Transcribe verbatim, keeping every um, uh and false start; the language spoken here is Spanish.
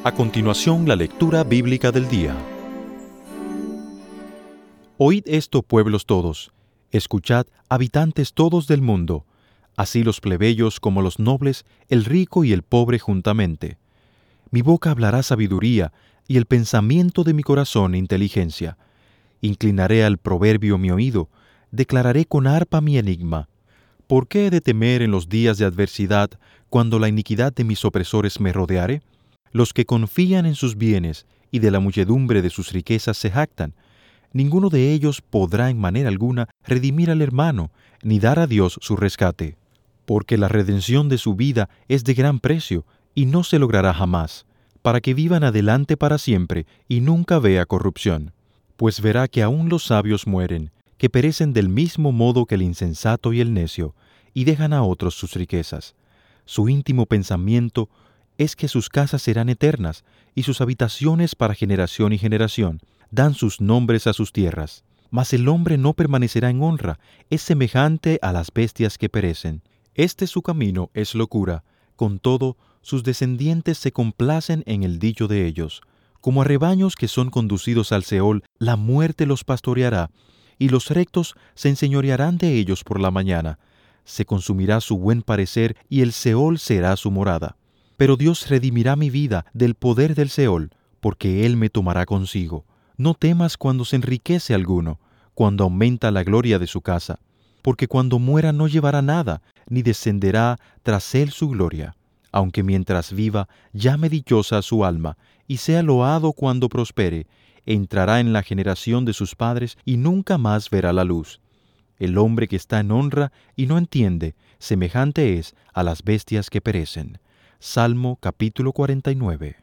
A continuación, la lectura bíblica del día. Oíd esto, pueblos todos, escuchad, habitantes todos del mundo, así los plebeyos como los nobles, el rico y el pobre juntamente. Mi boca hablará sabiduría, y el pensamiento de mi corazón inteligencia. Inclinaré al proverbio mi oído, declararé con arpa mi enigma. ¿Por qué he de temer en los días de adversidad, cuando la iniquidad de mis opresores me rodeare? Los que confían en sus bienes y de la muchedumbre de sus riquezas se jactan. Ninguno de ellos podrá en manera alguna redimir al hermano, ni dar a Dios su rescate. Porque la redención de su vida es de gran precio, y no se logrará jamás, para que vivan adelante para siempre, y nunca vea corrupción. Pues verá que aún los sabios mueren, que perecen del mismo modo que el insensato y el necio, y dejan a otros sus riquezas. Su íntimo pensamiento es que sus casas serán eternas, y sus habitaciones para generación y generación. Dan sus nombres a sus tierras. Mas el hombre no permanecerá en honra, es semejante a las bestias que perecen. Este su camino es locura, con todo, sus descendientes se complacen en el dicho de ellos. Como a rebaños que son conducidos al Seol, la muerte los pastoreará, y los rectos se enseñorearán de ellos por la mañana. Se consumirá su buen parecer, y el Seol será su morada. Pero Dios redimirá mi vida del poder del Seol, porque Él me tomará consigo. No temas cuando se enriquece alguno, cuando aumenta la gloria de su casa, porque cuando muera no llevará nada, ni descenderá tras él su gloria. Aunque mientras viva llame dichosa su alma, y sea loado cuando prospere, entrará en la generación de sus padres y nunca más verá la luz. El hombre que está en honra y no entiende, semejante es a las bestias que perecen. Salmo capítulo cuarenta y nueve.